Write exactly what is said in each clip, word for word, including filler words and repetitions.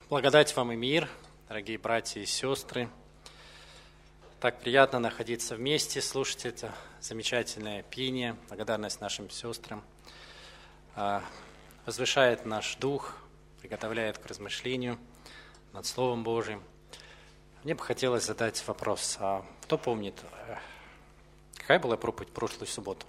Благодать вам и мир, дорогие братья и сестры. Так приятно находиться вместе, слушать это замечательное пение. Благодарность нашим сестрам. Возвышает наш дух, приготовляет к размышлению над Словом Божьим. Мне бы хотелось задать вопрос. А кто помнит, какая была проповедь в прошлую субботу?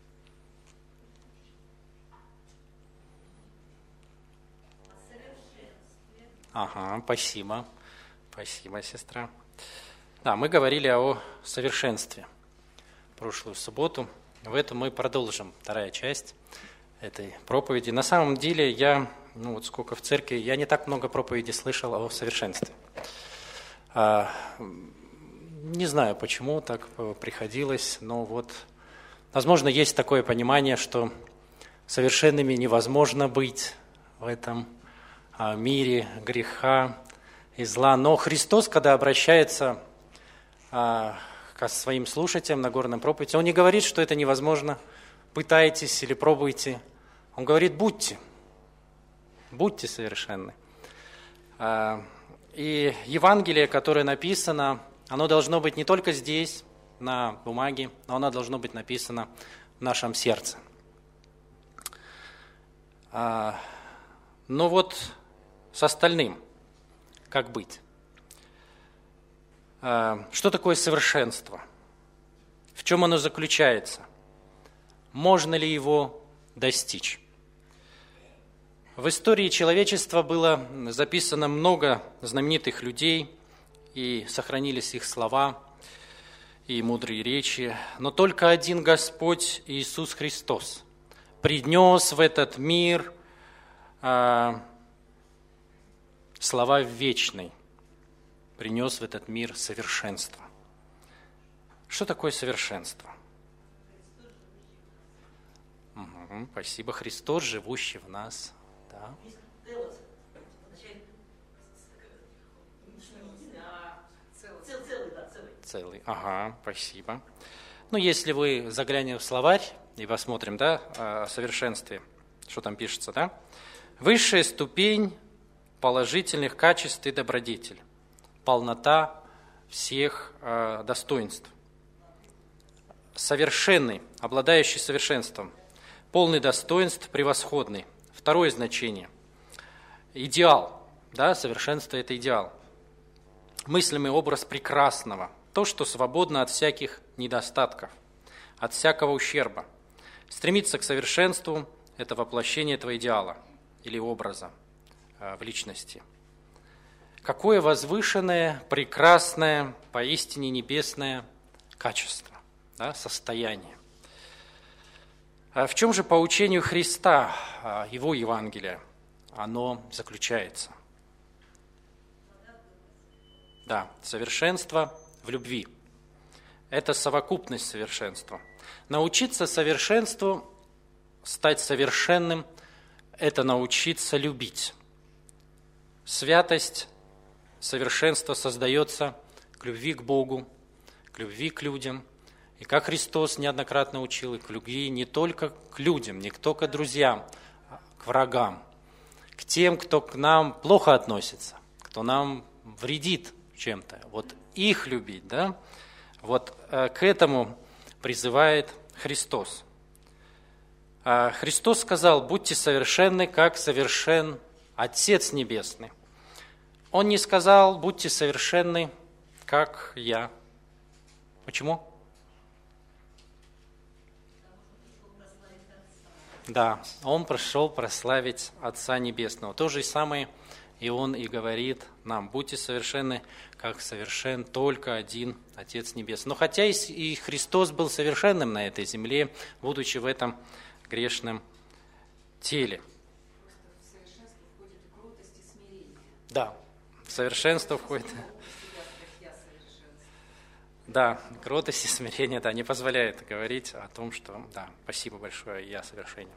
Ага, спасибо. Спасибо, сестра. Да, мы говорили о совершенстве в прошлую субботу. В этом мы продолжим вторая часть этой проповеди. На самом деле, я, ну вот сколько в церкви, я не так много проповедей слышал о совершенстве. А, не знаю, почему так приходилось, но вот, возможно, есть такое понимание, что совершенными невозможно быть в этом мире греха и зла. Но Христос, когда обращается а, к своим слушателям на горном проповеди, Он не говорит, что это невозможно, пытайтесь или пробуйте. Он говорит, будьте, будьте совершенны. А, и Евангелие, которое написано, оно должно быть не только здесь, на бумаге, но оно должно быть написано в нашем сердце. А, но вот с остальным, как быть? Что такое совершенство? В чем оно заключается? Можно ли его достичь? В истории человечества было записано много знаменитых людей, и сохранились их слова и мудрые речи, но только один Господь Иисус Христос принес в этот мир слова вечной, принес в этот мир совершенство. Что такое совершенство? Угу, спасибо. Христос, живущий в нас. Да. Целый. Ага, спасибо. Ну, если вы заглянете в словарь и посмотрим, да, о совершенстве, что там пишется, да? Высшая ступень положительных качеств и добродетель, полнота всех э, достоинств. Совершенный, обладающий совершенством, полный достоинств, превосходный. Второе значение. Идеал, да, совершенство – это идеал. Мыслимый образ прекрасного, то, что свободно от всяких недостатков, от всякого ущерба. Стремиться к совершенству – это воплощение этого идеала или образа в личности. Какое возвышенное, прекрасное, поистине небесное качество, да, состояние. А в чем же по учению Христа, Его Евангелия, оно заключается? Да, совершенство в любви. Это совокупность совершенства. Научиться совершенству, стать совершенным – это научиться любить. Святость, совершенство создается к любви к Богу, к любви к людям. И как Христос неоднократно учил, и к любви не только к людям, не только к друзьям, а к врагам, к тем, кто к нам плохо относится, кто нам вредит чем-то. Вот их любить, да? Вот к этому призывает Христос. Христос сказал, будьте совершенны, как совершен Отец Небесный. Он не сказал, будьте совершенны, как я. Почему? Да, Он пришел прославить Отца Небесного. То же самое и Он и говорит нам, будьте совершенны, как совершен только один Отец Небесный. Но хотя и Христос был совершенным на этой земле, будучи в этом грешном теле. Да, в совершенство входит. Да, кротость и смирение, да, не позволяет говорить о том, что, да, спасибо большое, я совершенен.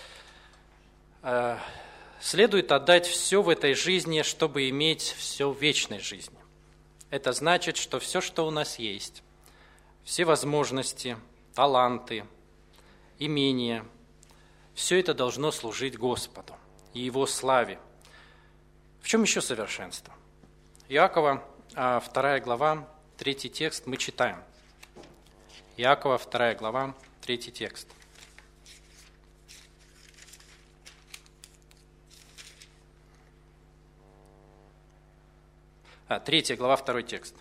Следует отдать все в этой жизни, чтобы иметь все в вечной жизни. Это значит, что все, что у нас есть, все возможности, таланты, имения, все это должно служить Господу и Его славе. В чем еще совершенство? Иакова, вторая глава, третий текст мы читаем. Иакова, вторая глава, третий текст. А, третья глава, второй текст.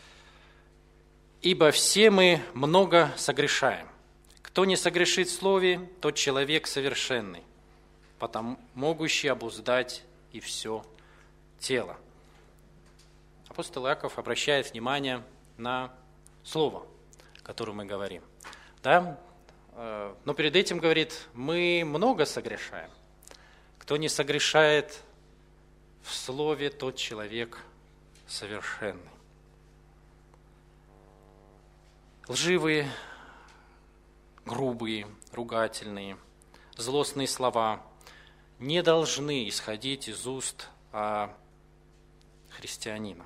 «Ибо все мы много согрешаем. Кто не согрешит в слове, тот человек совершенный, потому могущий обуздать и все тело». Апостол Иаков обращает внимание на слово, которое мы говорим. Да? Но перед этим говорит, мы много согрешаем. Кто не согрешает в слове, тот человек совершенный. Лживые, грубые, ругательные, злостные слова не должны исходить из уст христианина.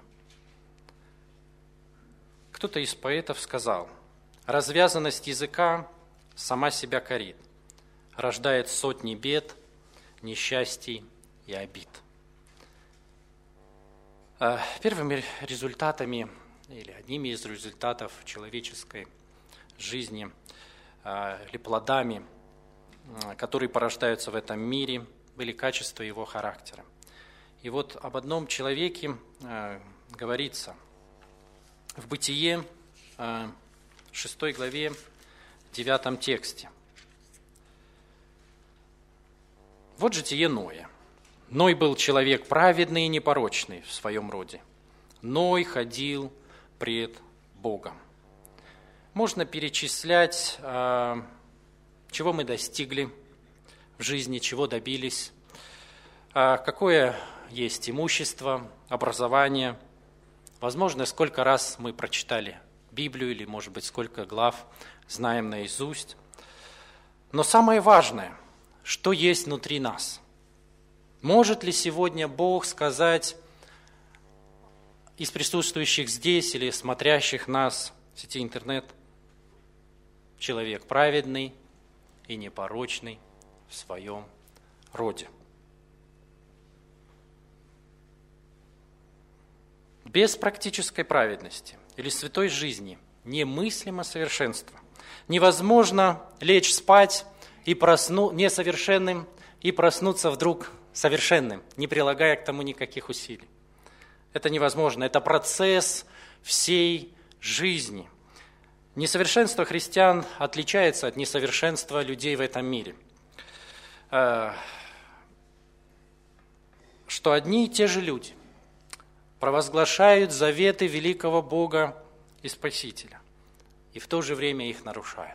Кто-то из поэтов сказал, развязанность языка сама себя корит, рождает сотни бед, несчастий и обид. Первыми результатами или одними из результатов человеческой жизни или плодами, которые порождаются в этом мире, были качества его характера. И вот об одном человеке говорится в Бытие, шестой главе, девятом тексте. Вот житие Ноя. Ной был человек праведный и непорочный в своем роде. Ной ходил пред Богом. Можно перечислять, чего мы достигли в жизни, чего добились, какое есть имущество, образование. Возможно, сколько раз мы прочитали Библию или, может быть, сколько глав знаем наизусть. Но самое важное, что есть внутри нас. Может ли сегодня Бог сказать из присутствующих здесь или смотрящих нас в сети интернет, человек праведный и непорочный в своем роде? Без практической праведности или святой жизни немыслимо совершенство. Невозможно лечь спать и просну... несовершенным и проснуться вдруг совершенным, не прилагая к тому никаких усилий. Это невозможно. Это процесс всей жизни. Несовершенство христиан отличается от несовершенства людей в этом мире. Что одни и те же люди провозглашают заветы великого Бога и Спасителя, и в то же время их нарушают.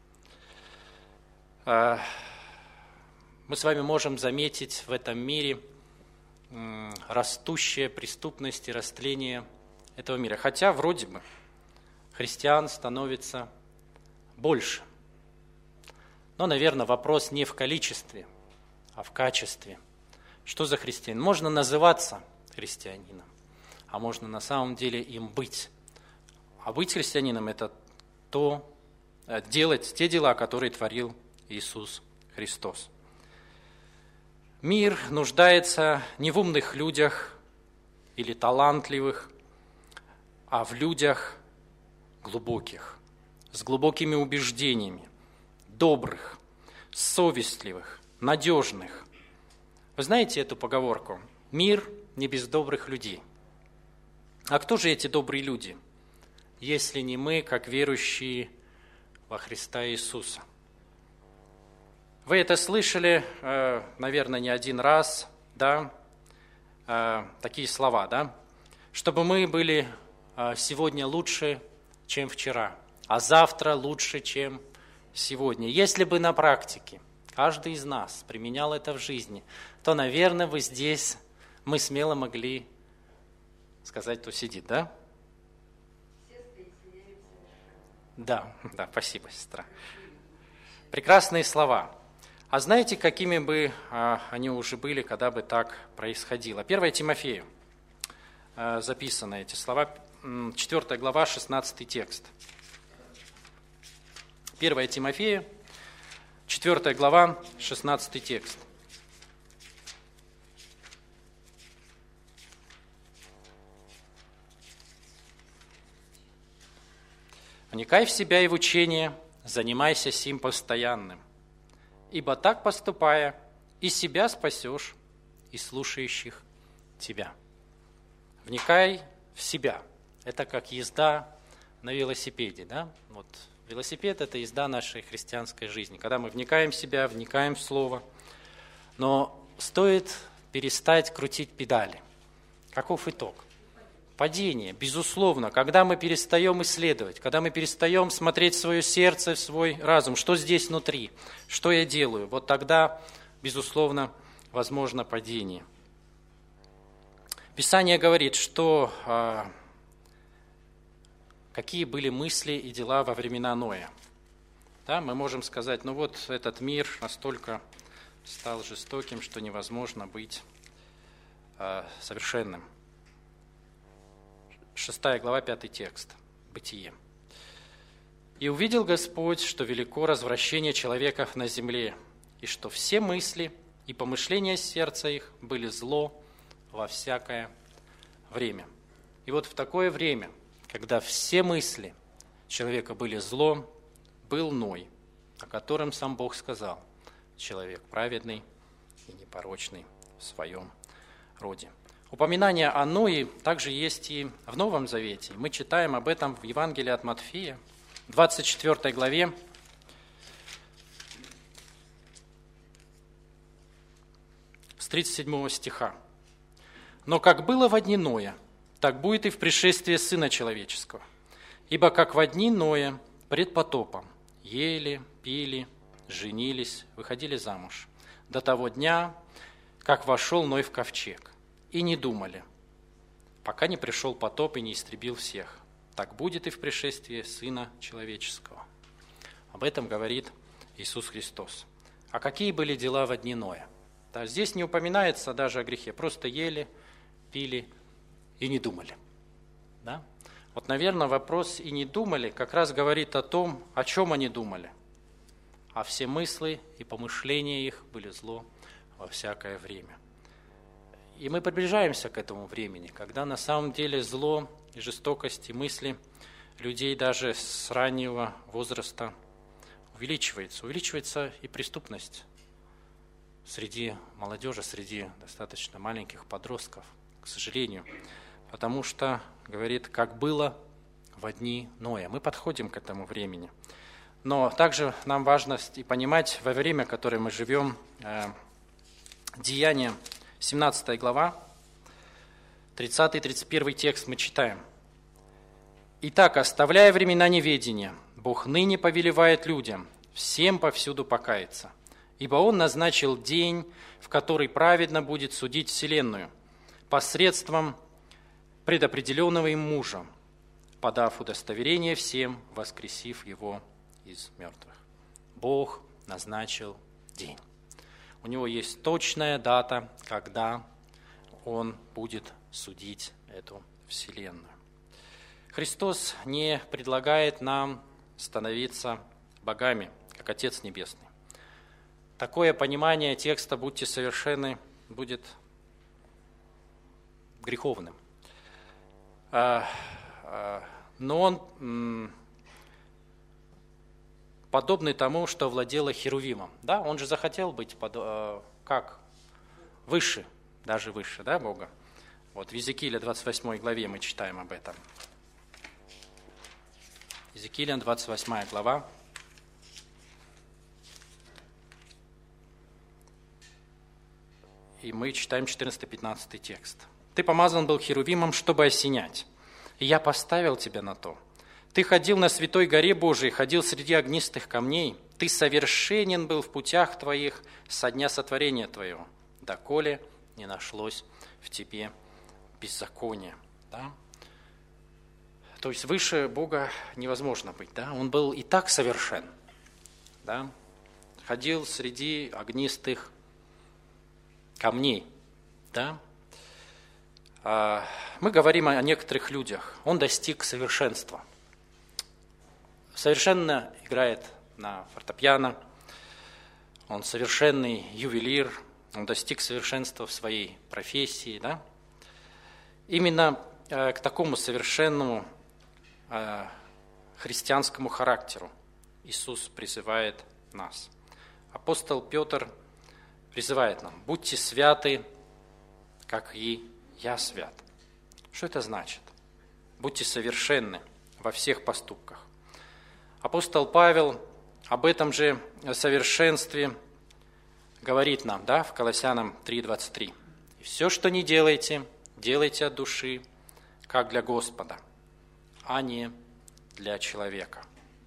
Мы с вами можем заметить в этом мире растущая преступность и растление этого мира. Хотя вроде бы христиан становится больше. Но, наверное, вопрос не в количестве, а в качестве. Что за христианин? Можно называться христианином, а можно на самом деле им быть. А быть христианином – это то, делать те дела, которые творил Иисус Христос. Мир нуждается не в умных людях или талантливых, а в людях глубоких, с глубокими убеждениями, добрых, совестливых, надежных. Вы знаете эту поговорку? Мир не без добрых людей. А кто же эти добрые люди, если не мы, как верующие во Христа Иисуса? Вы это слышали, наверное, не один раз, да, такие слова, да, чтобы мы были сегодня лучше, чем вчера, а завтра лучше, чем сегодня. Если бы на практике каждый из нас применял это в жизни, то, наверное, вы здесь, мы смело могли сказать, кто сидит, да? Да, да, спасибо, сестра. Прекрасные слова. А знаете, какими бы а, они уже были, когда бы так происходило? первое Тимофею а, записаны эти слова, четвёртая глава, шестнадцатый текст. первое Тимофею, четвёртая глава, шестнадцатый текст. Вникай в себя и в учение, занимайся сим постоянным. Ибо так поступая, и себя спасешь, и слушающих тебя. Вникай в себя. Это как езда на велосипеде, да? Вот велосипед – это езда нашей христианской жизни. Когда мы вникаем в себя, вникаем в Слово. Но стоит перестать крутить педали. Каков итог? Падение, безусловно. Когда мы перестаем исследовать, когда мы перестаем смотреть в свое сердце, в свой разум, что здесь внутри, что я делаю, вот тогда, безусловно, возможно падение. Писание говорит, что а, какие были мысли и дела во времена Ноя. Да, мы можем сказать, ну вот этот мир настолько стал жестоким, что невозможно быть а, совершенным. Шестая глава, пятый текст, Бытие. «И увидел Господь, что велико развращение человеков на земле, и что все мысли и помышления сердца их были зло во всякое время». И вот в такое время, когда все мысли человека были зло, был Ной, о котором сам Бог сказал: «Человек праведный и непорочный в своем роде». Упоминание о Ное также есть и в Новом Завете. Мы читаем об этом в Евангелии от Матфея, двадцать четвёртой главе, с тридцать седьмого стиха. «Но как было во дни Ноя, так будет и в пришествии Сына Человеческого. Ибо как во дни Ноя пред потопом ели, пили, женились, выходили замуж, до того дня, как вошел Ной в ковчег, и не думали, пока не пришел потоп и не истребил всех. Так будет и в пришествии Сына Человеческого». Об этом говорит Иисус Христос. А какие были дела во дни Ноя? Да, здесь не упоминается даже о грехе, просто ели, пили и не думали. Да? Вот, наверное, вопрос «и не думали» как раз говорит о том, о чем они думали. А все мысли и помышления их были зло во всякое время. И мы приближаемся к этому времени, когда на самом деле зло и жестокость и мысли людей даже с раннего возраста увеличивается. Увеличивается и преступность среди молодежи, среди достаточно маленьких подростков, к сожалению. Потому что, говорит, как было во дни Ноя. Мы подходим к этому времени. Но также нам важно и понимать во время, в которое мы живем, Деяния, семнадцатая глава, тридцатый тридцать первый текст мы читаем. «Итак, оставляя времена неведения, Бог ныне повелевает людям всем повсюду покаяться, ибо Он назначил день, в который праведно будет судить вселенную, посредством предопределенного им мужа, подав удостоверение всем, воскресив его из мертвых». Бог назначил день. У него есть точная дата, когда он будет судить эту вселенную. Христос не предлагает нам становиться богами, как Отец Небесный. Такое понимание текста «будьте совершенны» будет греховным. Но он подобный тому, что владело Херувимом. Да? Он же захотел быть под, э, как? Выше, даже выше, да, Бога. Вот в Иезекииле двадцать восьмой главе мы читаем об этом. Иезекииля двадцать восьмая глава. И мы читаем четырнадцатый-пятнадцатый текст. «Ты помазан был Херувимом, чтобы осенять, и я поставил тебя на то. Ты ходил на святой горе Божией, ходил среди огнистых камней. Ты совершенен был в путях твоих со дня сотворения твоего, доколе не нашлось в тебе беззакония». Да? То есть выше Бога невозможно быть. Да? Он был и так совершен. Да? Ходил среди огнистых камней. Да? А мы говорим о некоторых людях. Он достиг совершенства. Совершенно играет на фортепиано, он совершенный ювелир, он достиг совершенства в своей профессии. Да? Именно э, к такому совершенному э, христианскому характеру Иисус призывает нас. Апостол Петр призывает нам: будьте святы, как и я свят. Что это значит? Будьте совершенны во всех поступках. Апостол Павел об этом же совершенстве говорит нам, да, в Колоссянам три двадцать три. «И все, что не делайте, делайте от души, как для Господа, а не для человека».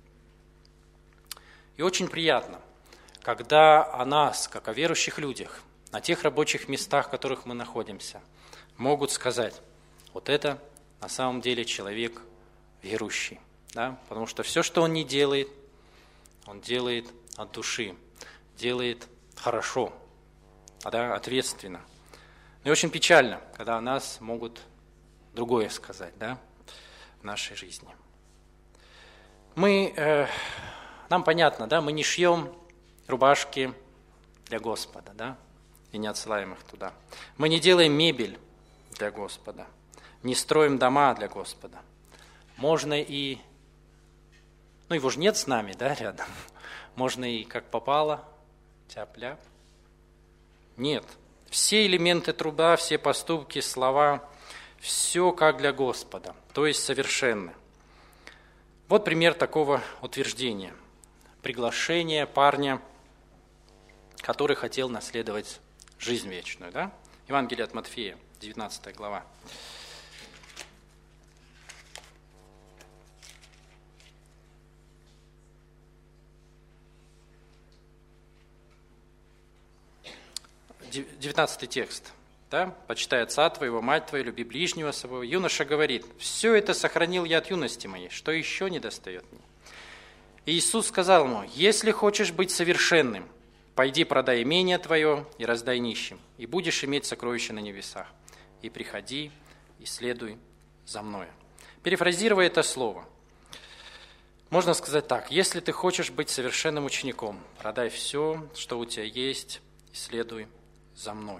И очень приятно, когда о нас, как о верующих людях, на тех рабочих местах, в которых мы находимся, могут сказать: вот это на самом деле человек верующий. Да? Потому что все, что он не делает, он делает от души, делает хорошо, да, ответственно. И очень печально, когда о нас могут другое сказать, да, в нашей жизни. Мы, э, нам понятно, да, мы не шьем рубашки для Господа, да, и не отсылаем их туда. Мы не делаем мебель для Господа, не строим дома для Господа. Можно и, ну его же нет с нами, да, рядом. Можно и как попало, тяп-ляп. Нет. Все элементы труда, все поступки, слова, все как для Господа, то есть совершенны. Вот пример такого утверждения. Приглашение парня, который хотел наследовать жизнь вечную. Да? Евангелие от Матфея, девятнадцатая глава. девятнадцатый текст. Да? «Почитай отца твоего, мать твою, люби ближнего своего». Юноша говорит: «Все это сохранил я от юности моей, что еще не достает мне?» И Иисус сказал ему: «Если хочешь быть совершенным, пойди продай имение твое и раздай нищим, и будешь иметь сокровища на небесах. И приходи, и следуй за мною». Перефразируя это слово, можно сказать так: если ты хочешь быть совершенным учеником, продай все, что у тебя есть, и следуй за мною.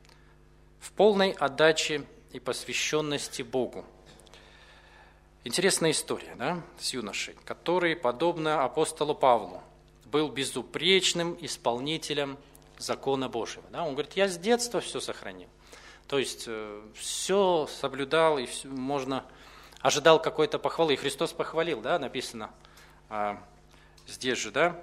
В полной отдаче и посвященности Богу. Интересная история, да, с юношей, который, подобно апостолу Павлу, был безупречным исполнителем закона Божьего. Да? Он говорит: я с детства все сохранил. То есть э, все соблюдал, и все, можно ожидал какой-то похвалы. И Христос похвалил, да, написано э, здесь же, да,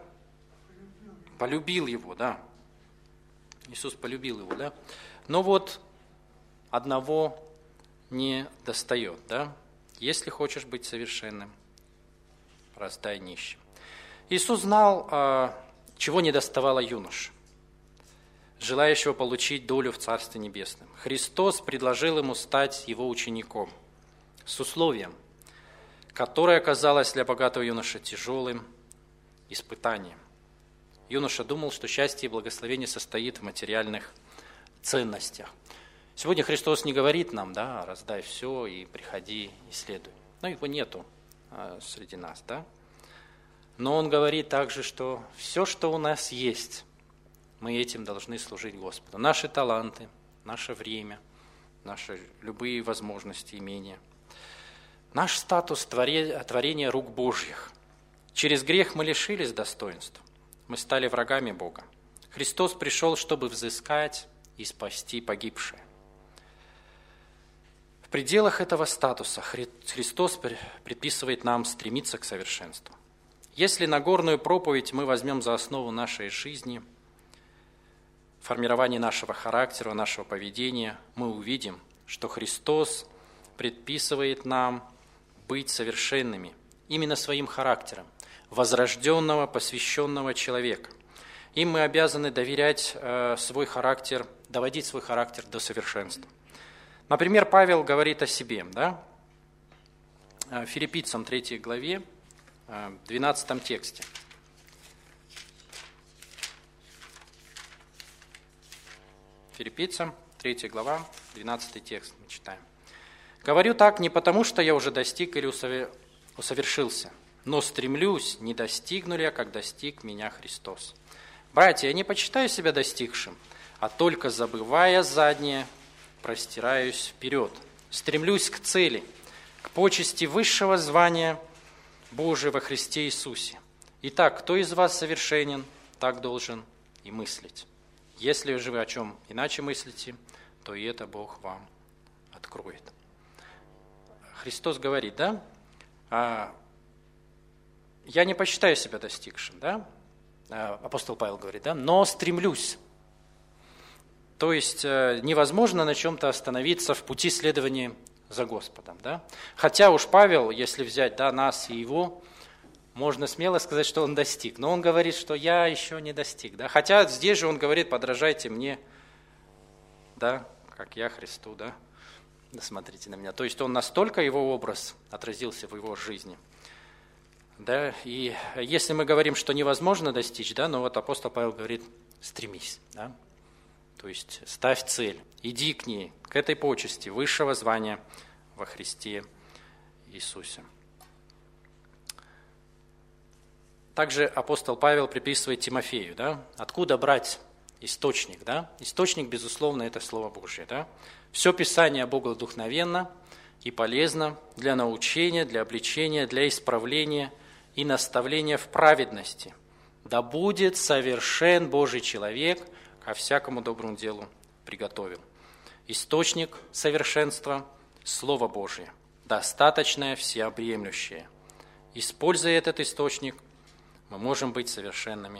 полюбил его, да. Иисус полюбил его, да. Но вот одного не достает, да. Если хочешь быть совершенным, раздай нищим. Иисус знал, чего не доставало юноше, желающего получить долю в Царстве Небесном. Христос предложил ему стать его учеником с условием, которое оказалось для богатого юноши тяжелым испытанием. Юноша думал, что счастье и благословение состоит в материальных ценностях. Сегодня Христос не говорит нам: да, раздай все и приходи и следуй. Но его нету а, среди нас, да. Но Он говорит также, что все, что у нас есть, мы этим должны служить Господу. Наши таланты, наше время, наши любые возможности, имения. Наш статус творения рук Божьих. Через грех мы лишились достоинства. Мы стали врагами Бога. Христос пришел, чтобы взыскать и спасти погибшее. В пределах этого статуса Христос предписывает нам стремиться к совершенству. Если Нагорную проповедь мы возьмем за основу нашей жизни, формирования нашего характера, нашего поведения, мы увидим, что Христос предписывает нам быть совершенными именно своим характером, возрожденного, посвященного человека. Им мы обязаны доверять э, свой характер, доводить свой характер до совершенства. Например, Павел говорит о себе, да? Филиппийцам третьей главе, двенадцатом тексте. Филиппийцам третья глава, двенадцатый текст мы читаем. «Говорю так не потому, что я уже достиг или усовершился, но стремлюсь, не достигну ли я, как достиг меня Христос. Братья, я не почитаю себя достигшим, а только забывая заднее, простираюсь вперед, стремлюсь к цели, к почести высшего звания Божий во Христе Иисусе. Итак, кто из вас совершенен, так должен и мыслить. Если же вы о чем иначе мыслите, то и это Бог вам откроет. Христос говорит, да, а, я не посчитаю себя достигшим, да, а, апостол Павел говорит, да, но стремлюсь. То есть невозможно на чем-то остановиться в пути следования за Господом, да. Хотя уж Павел, если взять, да, нас и его, можно смело сказать, что он достиг. Но он говорит, что я еще не достиг. Да? Хотя здесь же он говорит, подражайте мне, да, как я Христу, да, смотрите на меня. То есть он настолько, его образ отразился в его жизни. Да? И если мы говорим, что невозможно достичь, да, но вот апостол Павел говорит, стремись. Да? То есть ставь цель, иди к ней, к этой почести высшего звания во Христе Иисусе. Также апостол Павел приписывает Тимофею, да, откуда брать источник, да? Источник, безусловно, это Слово Божье, да? Все Писание богодухновенно и полезно для научения, для обличения, для исправления и наставления в праведности. Да будет совершен Божий человек, ко всякому доброму делу приготовил. Источник совершенства – Слово Божие, достаточное, всеобъемлющее. Используя этот источник, мы можем быть совершенными.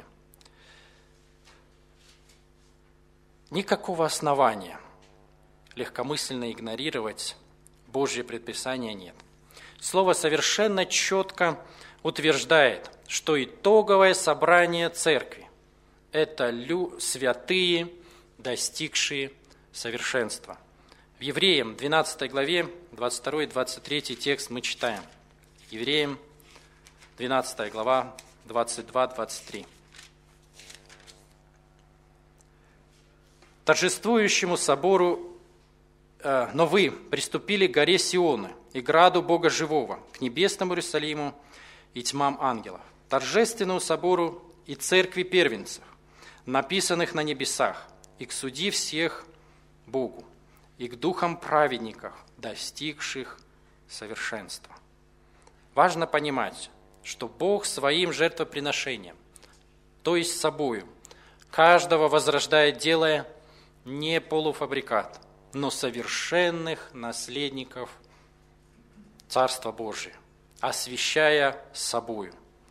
Никакого основания легкомысленно игнорировать Божье предписание нет. Слово совершенно четко утверждает, что итоговое собрание церкви – это лю- святые, достигшие совершенства. В Евреям двенадцатой главе, двадцать второй и двадцать третий текст мы читаем. Евреям двенадцатая глава, двадцать два двадцать три. Торжествующему собору, э, но вы приступили к горе Сионы и граду Бога Живого, к небесному Иерусалиму и тьмам ангелов, торжественному собору и церкви первенцев, написанных на небесах, и к суди всех Богу, и к духам праведников, достигших совершенства. Важно понимать, что Бог своим жертвоприношением, то есть собою, каждого возрождает, делая не полуфабрикат, но совершенных наследников Царства Божия, освящая собою.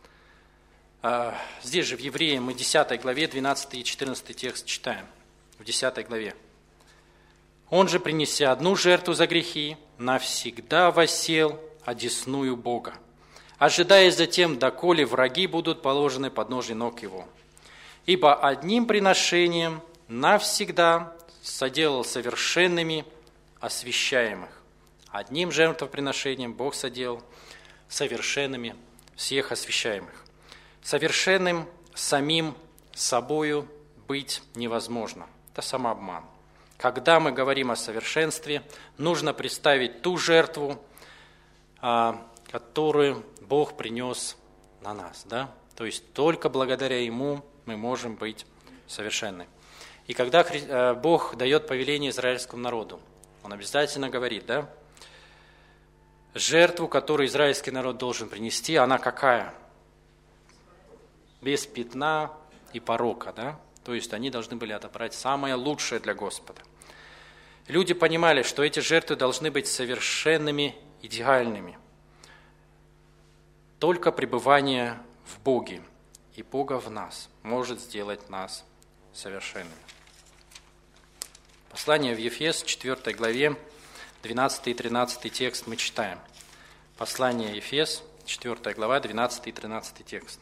Здесь же в Евреям мы в десятой главе, двенадцатый и четырнадцатый текст читаем. В десятой главе. «Он же, принеся одну жертву за грехи, навсегда воссел одесную Бога, ожидая затем, доколе враги будут положены под ножи ног его. Ибо одним приношением навсегда соделал совершенными освящаемых. Одним жертвоприношением Бог соделал совершенными всех освящаемых. Совершенным самим собою быть невозможно. Это самообман. Когда мы говорим о совершенстве, нужно представить ту жертву, которую Бог принес на нас. Да? То есть только благодаря Ему мы можем быть совершенны. И когда Бог дает повеление израильскому народу, Он обязательно говорит, да, жертву, которую израильский народ должен принести, она какая? Без пятна и порока, да? То есть они должны были отобрать самое лучшее для Господа. Люди понимали, что эти жертвы должны быть совершенными, идеальными. Только пребывание в Боге и Бога в нас может сделать нас совершенными. Послание в Ефес, четвёртой главе, двенадцатый и тринадцатый текст мы читаем. Послание Ефес, четвёртая глава, двенадцатый и тринадцатый текст.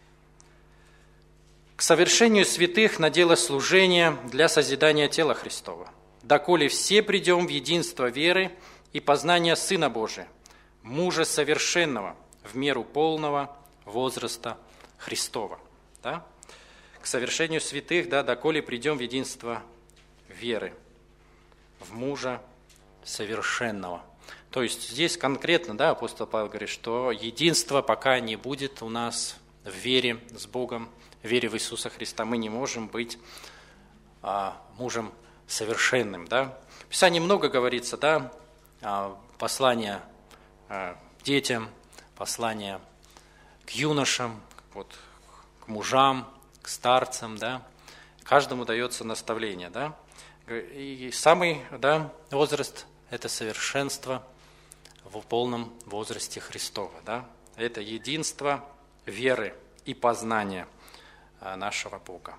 «К совершению святых на дело служения для созидания тела Христова, доколе все придем в единство веры и познания Сына Божия, мужа совершенного, в меру полного возраста Христова». Да? К совершению святых, да, доколе придем в единство веры, в мужа совершенного. То есть здесь конкретно, да, апостол Павел говорит, что единство пока не будет у нас в вере с Богом, в вере в Иисуса Христа, мы не можем быть а, мужем совершенным. Да? В Писании много говорится, да, а, послания а, детям, послания к юношам, вот, к мужам, к старцам, да, каждому дается наставление, да. И самый, да, возраст – это совершенство в полном возрасте Христова, да. Это единство веры и познания нашего Бога.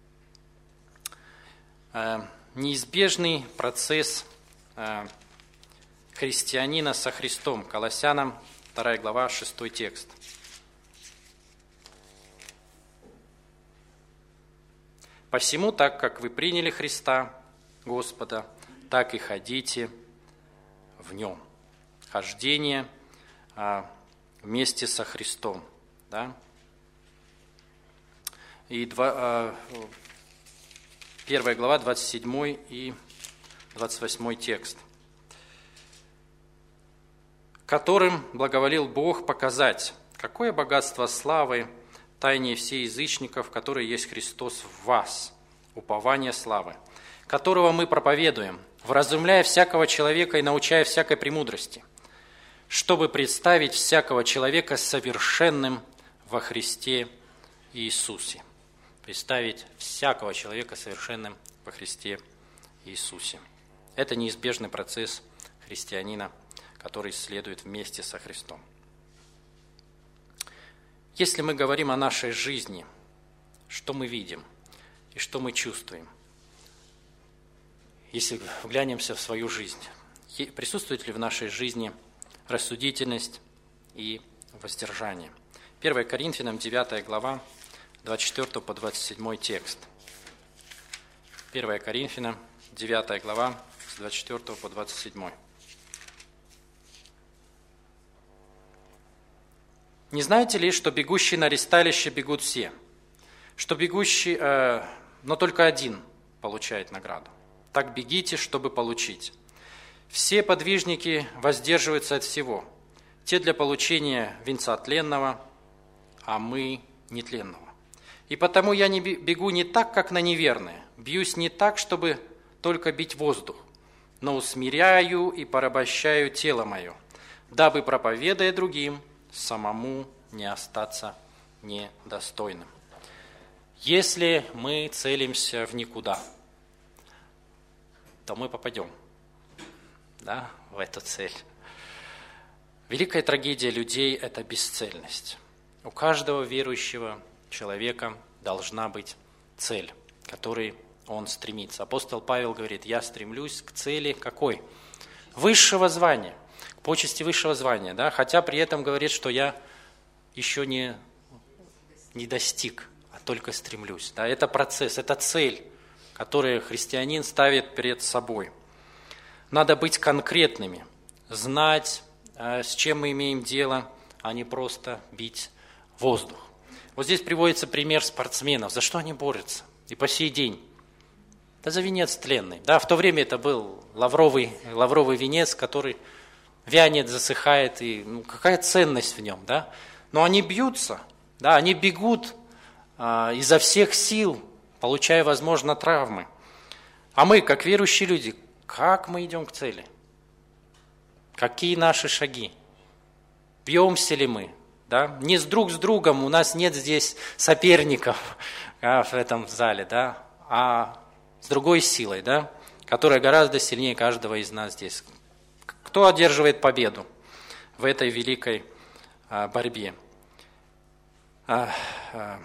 Неизбежный процесс христианина со Христом. Колоссянам вторая глава, шестой текст. «Посему, так как вы приняли Христа, Господа, так и ходите в Нем». Хождение а, вместе со Христом. Да? И два, а, первая глава, двадцать седьмой и двадцать восьмой текст. «Которым благоволил Бог показать, какое богатство славы, тайне всех язычников, которые есть Христос в вас, упование славы, которого мы проповедуем, вразумляя всякого человека и научая всякой премудрости, чтобы представить всякого человека совершенным во Христе Иисусе». Представить всякого человека совершенным во Христе Иисусе. Это неизбежный процесс христианина, который следует вместе со Христом. Если мы говорим о нашей жизни, что мы видим и что мы чувствуем? Если вглянемся в свою жизнь, присутствует ли в нашей жизни рассудительность и воздержание? первое Коринфянам девятая глава, двадцать четвёртый по двадцать седьмой текст. первое Коринфянам девятая глава, с двадцать четвёртого по двадцать седьмой. «Не знаете ли, что бегущие на ресталище бегут все, что бегущий, э, но только один получает награду? Так бегите, чтобы получить. Все подвижники воздерживаются от всего, те для получения венца тленного, а мы нетленного. И потому я не бегу не так, как на неверные, бьюсь не так, чтобы только бить воздух, но усмиряю и порабощаю тело мое, дабы, проповедуя другим, самому не остаться недостойным». Если мы целимся в никуда, то мы попадем, да, в эту цель. Великая трагедия людей – это бесцельность. У каждого верующего человека должна быть цель, к которой он стремится. Апостол Павел говорит: «Я стремлюсь к цели какой? Высшего звания, к почести высшего звания». Да? Хотя при этом говорит, что я еще не, не достиг, а только стремлюсь. Да? Это процесс, это цель, которую христианин ставит перед собой. Надо быть конкретными, знать, с чем мы имеем дело, а не просто бить воздух. Вот здесь приводится пример спортсменов. За что они борются? И по сей день. Да за венец тленный. Да, в то время это был лавровый, лавровый венец, который вянет, засыхает. И, ну, какая ценность в нем? Да? Но они бьются, да, они бегут а, изо всех сил, получая, возможно, травмы. А мы, как верующие люди, как мы идем к цели? Какие наши шаги? Бьемся ли мы? Да? Не с друг с другом, у нас нет здесь соперников да, в этом зале, да? А с другой силой, да? Которая гораздо сильнее каждого из нас здесь. Кто одерживает победу в этой великой а, борьбе? А, а,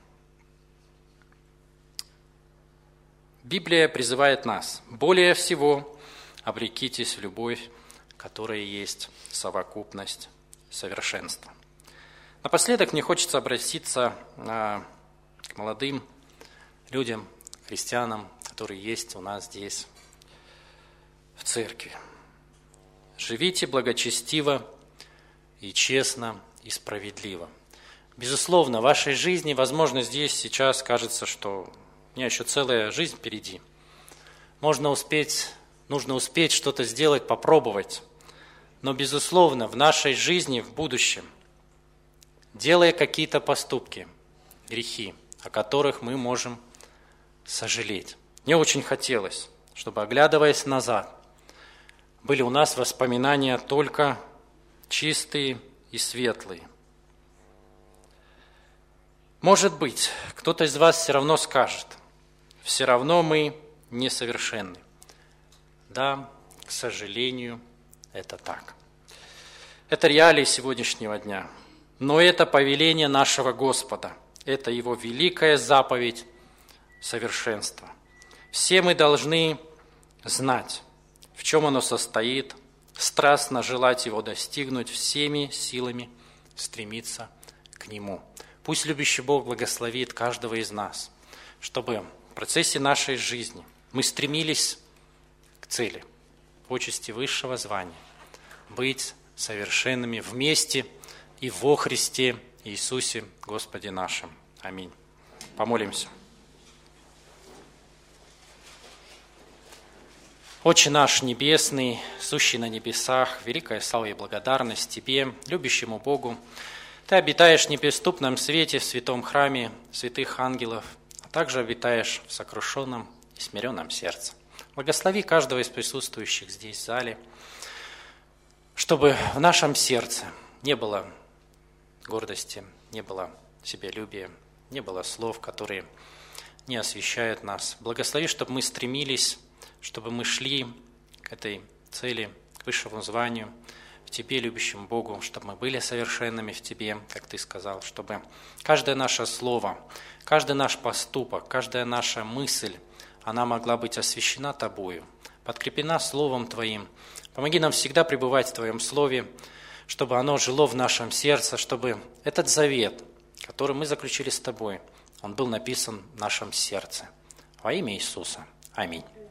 Библия призывает нас: более всего облекитесь в любовь, которая есть совокупность совершенства. Напоследок мне хочется обратиться а, к молодым людям, христианам, которые есть у нас здесь в церкви. Живите благочестиво и честно, и справедливо. Безусловно, в вашей жизни, возможно, здесь сейчас кажется, что у меня еще целая жизнь впереди. Можно успеть, нужно успеть что-то сделать, попробовать. Но, безусловно, в нашей жизни, в будущем, делая какие-то поступки, грехи, о которых мы можем сожалеть. Мне очень хотелось, чтобы, оглядываясь назад, были у нас воспоминания только чистые и светлые. Может быть, кто-то из вас все равно скажет, все равно мы несовершенны. Да, к сожалению, это так. Это реалии сегодняшнего дня. Но это повеление нашего Господа. Это Его великая заповедь совершенства. Все мы должны знать, в чем оно состоит, страстно желать его достигнуть, всеми силами стремиться к нему. Пусть любящий Бог благословит каждого из нас, чтобы в процессе нашей жизни мы стремились к цели, почести высшего звания, быть совершенными вместе и во Христе Иисусе Господе нашим. Аминь. Помолимся. Отче наш Небесный, сущий на небесах, великая слава и благодарность Тебе, любящему Богу. Ты обитаешь в неприступном свете, в святом храме святых ангелов, а также обитаешь в сокрушенном и смиренном сердце. Благослови каждого из присутствующих здесь в зале, чтобы в нашем сердце не было гордости, не было себялюбия, не было слов, которые не освящают нас. Благослови, чтобы мы стремились, чтобы мы шли к этой цели, к высшему званию, в Тебе, любящему Богу, чтобы мы были совершенными в Тебе, как Ты сказал, чтобы каждое наше слово, каждый наш поступок, каждая наша мысль, она могла быть освящена Тобою, подкреплена Словом Твоим. Помоги нам всегда пребывать в Твоем Слове, чтобы оно жило в нашем сердце, чтобы этот завет, который мы заключили с Тобой, он был написан в нашем сердце. Во имя Иисуса. Аминь.